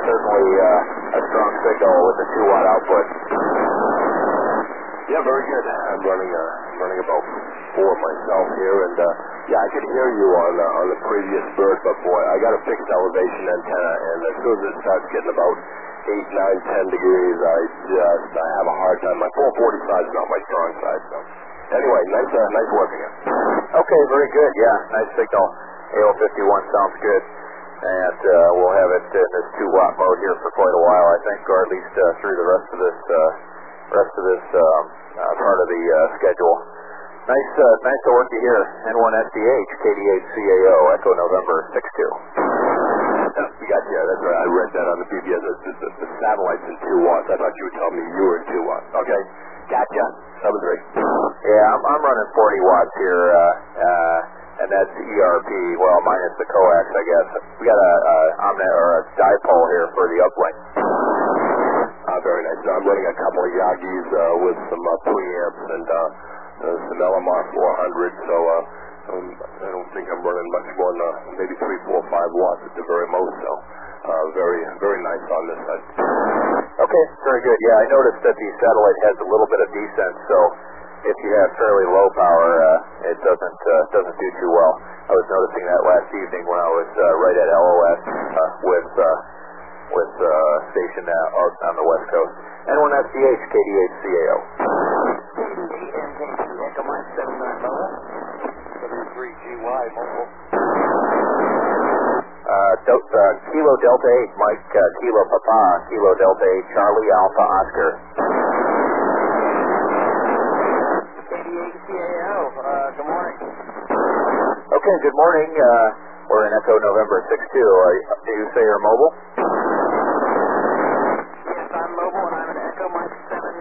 certainly a strong signal with a 2-watt output. Yeah, very good. I'm running about 4 myself here, and yeah, I could hear you on the previous bird, but boy, I got a fixed elevation antenna, and as soon as it starts getting about 8, 9, 10 degrees, I have a hard time. My 445 is not my strong side, so anyway, nice work again. Okay, very good. Yeah, nice signal. AO51 sounds good, and we'll have it in this 2-watt mode here for quite a while, I think, or at least through the rest of this part of the schedule. Nice to work you here. N1SDH, KD8CAO, Echo November 62. We got you. That's right. I read that on the PBS. The satellite's in 2 watts. I thought you were telling me you were in 2 watts. Okay. Gotcha. 7-3. Yeah, I'm running 40 watts here, and that's ERP. Well, minus the coax, I guess. We got a dipole here for the uplink. Very nice. I'm running a couple of Yagis with some preamps and some LMR 400, so I don't think I'm running much more than maybe 3, 4, 5 watts at the very most, so very nice on this side. Okay, very good. Yeah, I noticed that the satellite has a little bit of descent, so if you have fairly low power, it doesn't do too well. I was noticing that last evening when I was right at LOS with station out on the West Coast. N1SDH, KD8CAO. KD8MKT, Echo Mike 79 Mobile. W3GY Mobile. Kilo Delta 8, Mike, Kilo Papa, Kilo Delta 8, Charlie Alpha Oscar. KD8CAO, good morning. Okay, good morning. We're in Echo November 62. Do you say you're mobile? Yes, I'm mobile, and I'm at Echo Mike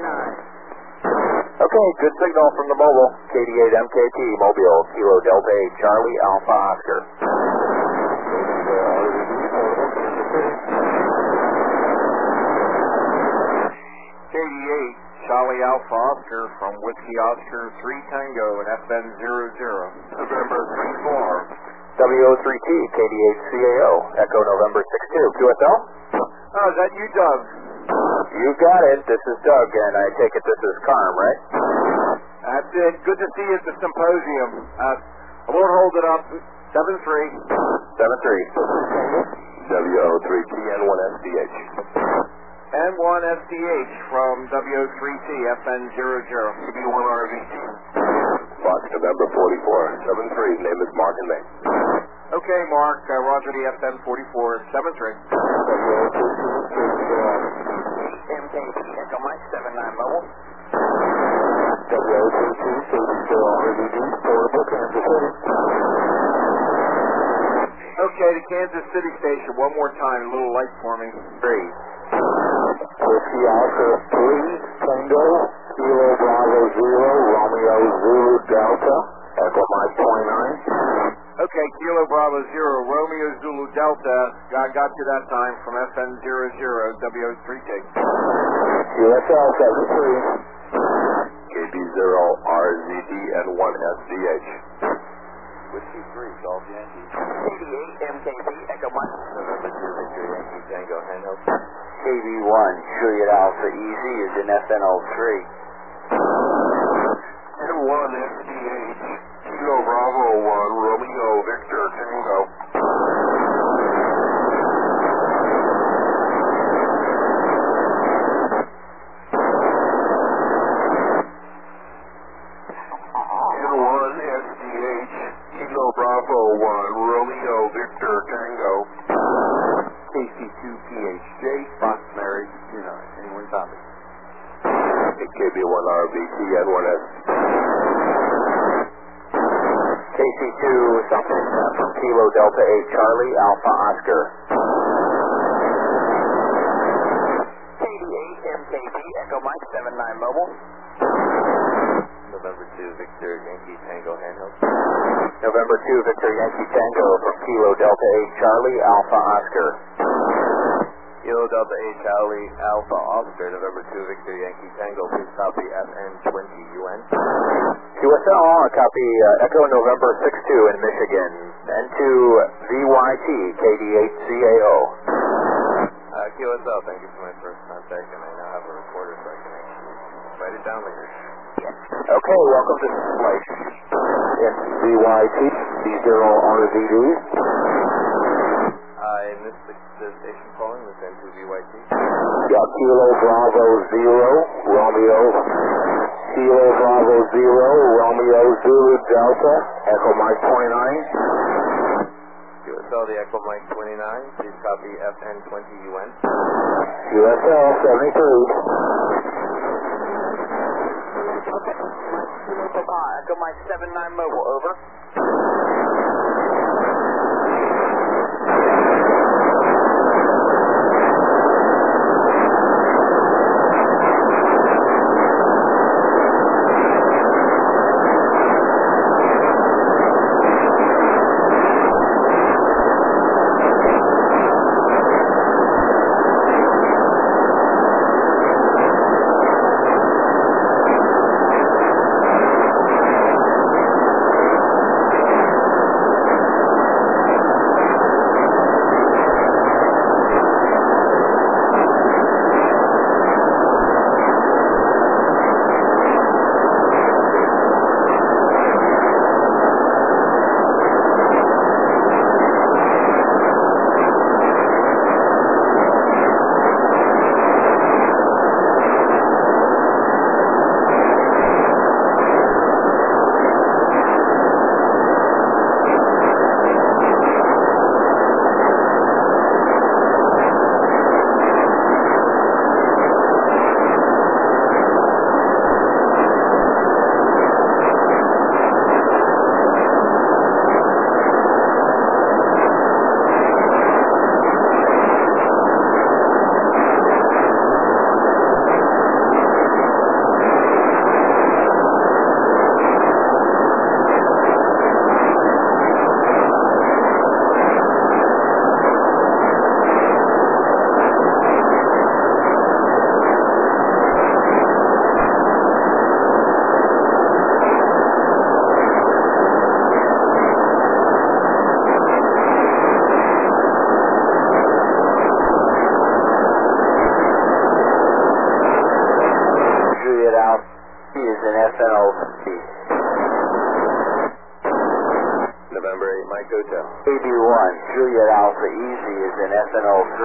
79. Okay, good signal from the mobile. KD8MKT, Mobile, Kilo Delta 8, Charlie Alpha Oscar. KD8, Charlie Alpha Oscar from Whiskey Oscar 3 Tango and FN00. November 3-4. WO3T, KD8CAO, Echo November 62. QSL? Oh, is that you, Doug? You got it. This is Doug, and I take it this is Carm, right? That's it. Good to see you at the symposium. I won't hold it up. 7-3. 7-3. WO3T, N1SDH. N1SDH from WO3T, FN00. CB1RVT. Fox November 44. 7-3. Name is Mark and May. Okay, Mark. Roger the FN44. 7-3. MKT, Echo Mike 79 Mobile. WO3T, KD0RVD, portable Kansas City. Okay, the Kansas City station. One more time. A little light for me. 3. Whiskey Oscar 3, Tango, Kilo Bravo 0, Romeo Zulu Delta, Echo Mike 29. Okay, Kilo Bravo 0, Romeo Zulu Delta. I got you that time from FN00, WO3T. QSL 73. KB0RZD, N1SDH. Whiskey 3, Golf Yankee. KD8MKT, Echo Mike. November 2, Victor Yankee Tango, handheld. KB1, Juliet Alpha Easy is in FN03. N1SDH, Kilo Bravo 1, Romeo Victor Tango. N1SDH, Kilo Bravo 1, Romeo Victor Tango. KC2PHJ, Fox Mary, anyone copy? KB1RVT, N1S. KC2 something from Kilo Delta 8, Charlie Alpha Oscar. KD8MKT, Echo Mike 79 Mobile. November 2, Victor Yankee Tango, handheld. November 2, Victor Yankee Tango from Kilo Delta 8, Charlie Alpha Oscar. Kilo Delta 8, Charlie Alpha Oscar, November 2, Victor Yankee Tango. Please copy FN20UN. QSL, copy Echo November 62 in Michigan. N2 VYT, KD8CAO. QSL, thank you for my first contact, and I now have a recorder so I can actually write it down later. Okay, welcome to flight. It's VYT, D0RVD. I missed the station calling, was then to VYT. Yeah, Kilo Bravo 0, Romeo. Kilo Bravo 0, Romeo Zulu Delta, Echo Mike 29. QSL, the Echo Mike 29, please copy FN20UN. QSL 73. Echo Mike 79 mobile, over. November 8, Mike Hotel. AB1, Juliet Alpha Easy is in SN03.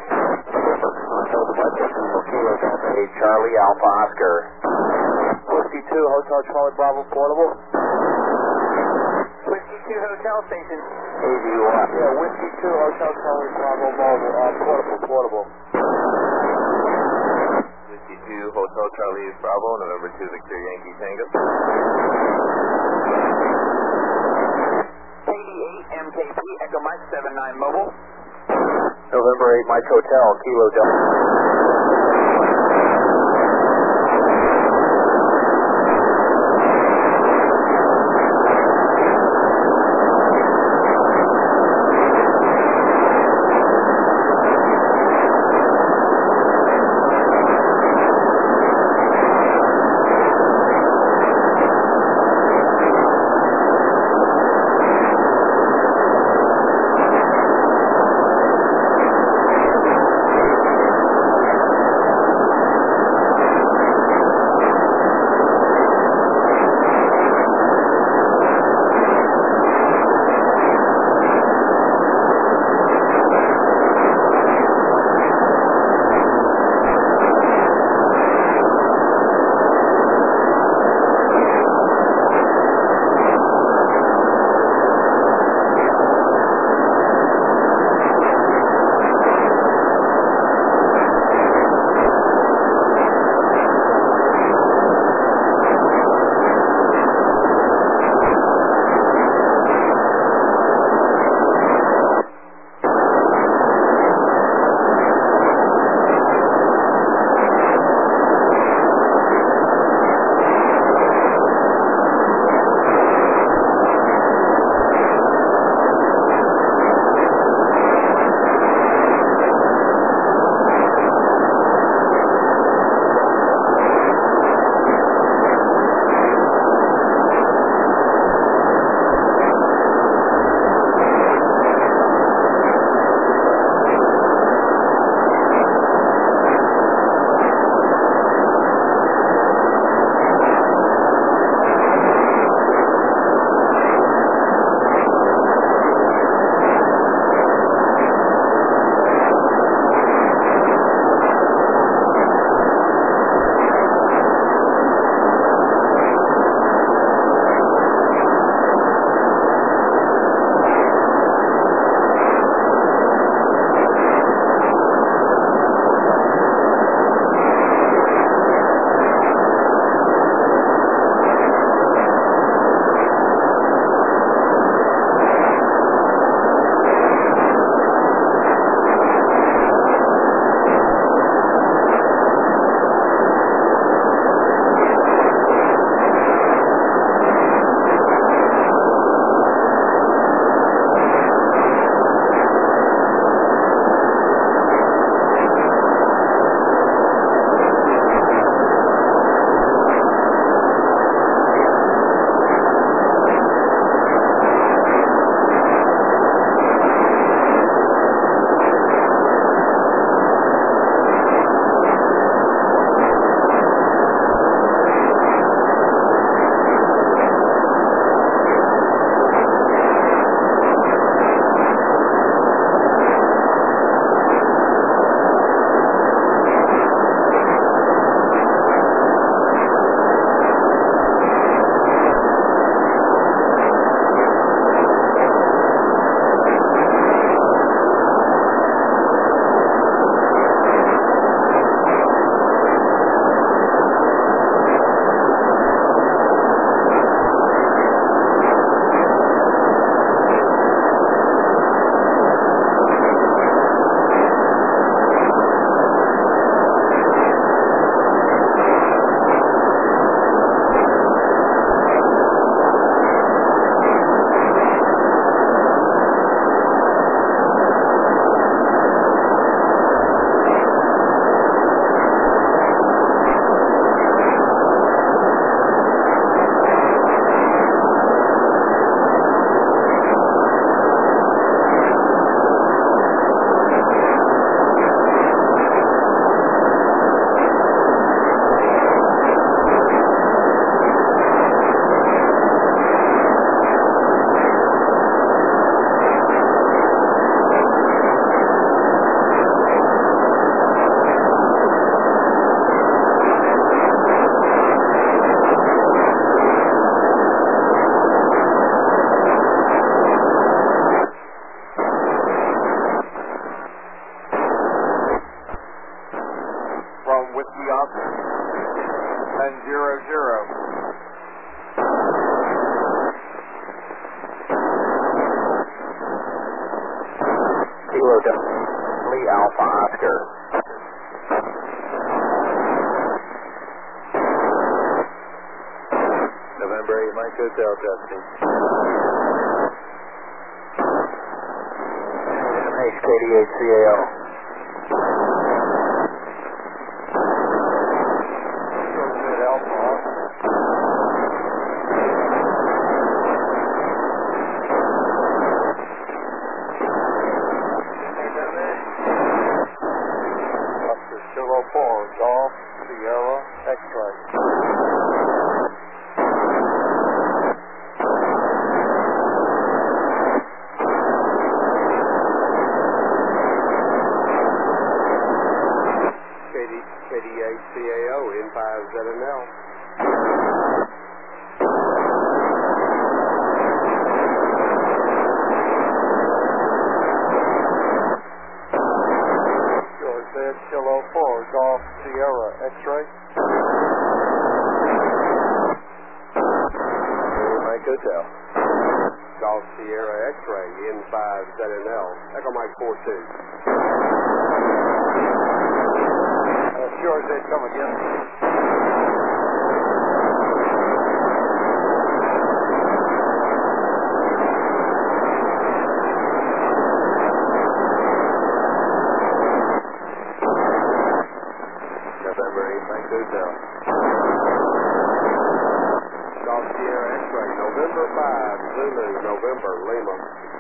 Charlie Alpha Oscar. Whiskey 2, Hotel Charlie Bravo Portable. Whiskey 2, Hotel Station. AB1. Yeah, Whiskey 2, Hotel Charlie Bravo Mobile, portable. Whiskey 2, Hotel Charlie Bravo, November 2, Victor Yankee Tango. MKP, Echo Mike 79 mobile. November 8, Mike Hotel, Kilo Delta. Alpha Oscar. November 8, Mike Hotel testing. HKD8CAO. Alpha Oscar. Oscar Kilo 4, Golf Sierra X-Ray. KD8CAO, N5ZNL. George Kilo 4, Golf Sierra X-Ray. Mike Hotel. Golf Sierra X-Ray, N5ZNL. Echo Mike 42. George, come again. November 8, Mike Hotel. Golf Sierra X-Ray, November 5, Zulu, November, Lima.